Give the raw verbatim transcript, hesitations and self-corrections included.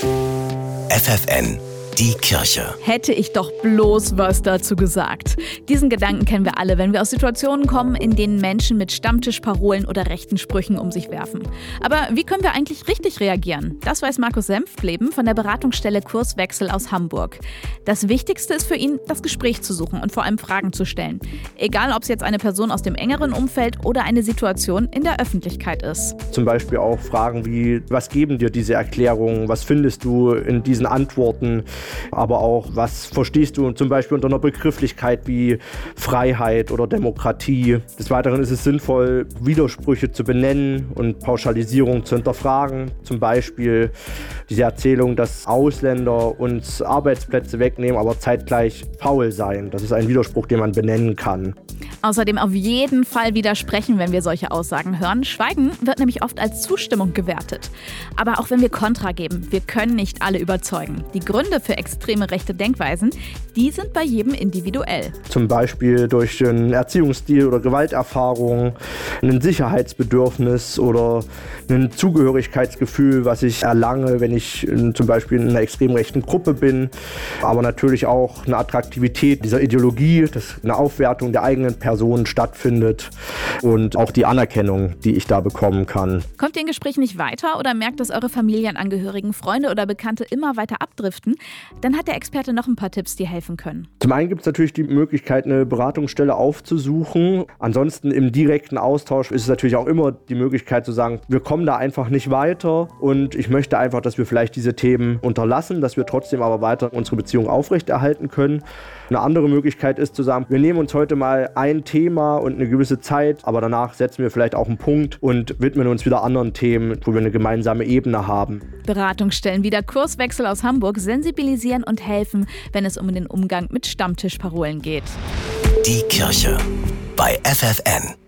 F F N, die Kirche. Hätte ich doch bloß was dazu gesagt. Diesen Gedanken kennen wir alle, wenn wir aus Situationen kommen, in denen Menschen mit Stammtischparolen oder rechten Sprüchen um sich werfen. Aber wie können wir eigentlich richtig reagieren? Das weiß Markus Senftleben von der Beratungsstelle Kurswechsel aus Hamburg. Das Wichtigste ist für ihn, das Gespräch zu suchen und vor allem Fragen zu stellen. Egal, ob es jetzt eine Person aus dem engeren Umfeld oder eine Situation in der Öffentlichkeit ist. Zum Beispiel auch Fragen wie, was geben dir diese Erklärungen? Was findest du in diesen Antworten? Aber auch, was verstehst du zum Beispiel unter einer Begrifflichkeit wie Freiheit oder Demokratie? Des Weiteren ist es sinnvoll, Widersprüche zu benennen und Pauschalisierung zu hinterfragen. Zum Beispiel diese Erzählung, dass Ausländer uns Arbeitsplätze wegnehmen, aber zeitgleich faul seien. Das ist ein Widerspruch, den man benennen kann. Außerdem auf jeden Fall widersprechen, wenn wir solche Aussagen hören. Schweigen wird nämlich oft als Zustimmung gewertet. Aber auch wenn wir Kontra geben, wir können nicht alle überzeugen. Die Gründe für extreme rechte Denkweisen, die sind bei jedem individuell. Zum Beispiel durch einen Erziehungsstil oder Gewalterfahrung, ein Sicherheitsbedürfnis oder ein Zugehörigkeitsgefühl, was ich erlange, wenn ich zum Beispiel in einer extrem rechten Gruppe bin. Aber natürlich auch eine Attraktivität dieser Ideologie, dass eine Aufwertung der eigenen Person stattfindet und auch die Anerkennung, die ich da bekommen kann. Kommt ihr im Gespräch nicht weiter oder merkt, dass eure Familienangehörigen, Freunde oder Bekannte immer weiter abdriften? Dann hat der Experte noch ein paar Tipps, die helfen können. Zum einen gibt es natürlich die Möglichkeit, eine Beratungsstelle aufzusuchen. Ansonsten im direkten Austausch ist es natürlich auch immer die Möglichkeit zu sagen, wir kommen da einfach nicht weiter und ich möchte einfach, dass wir vielleicht diese Themen unterlassen, dass wir trotzdem aber weiter unsere Beziehung aufrechterhalten können. Eine andere Möglichkeit ist zu sagen, wir nehmen uns heute mal ein Thema und eine gewisse Zeit, aber danach setzen wir vielleicht auch einen Punkt und widmen uns wieder anderen Themen, wo wir eine gemeinsame Ebene haben. Beratungsstellen wie der Kurswechsel aus Hamburg sensibilisieren und helfen, wenn es um den Umgang mit Stammtischparolen geht. Die Kirche bei F F N.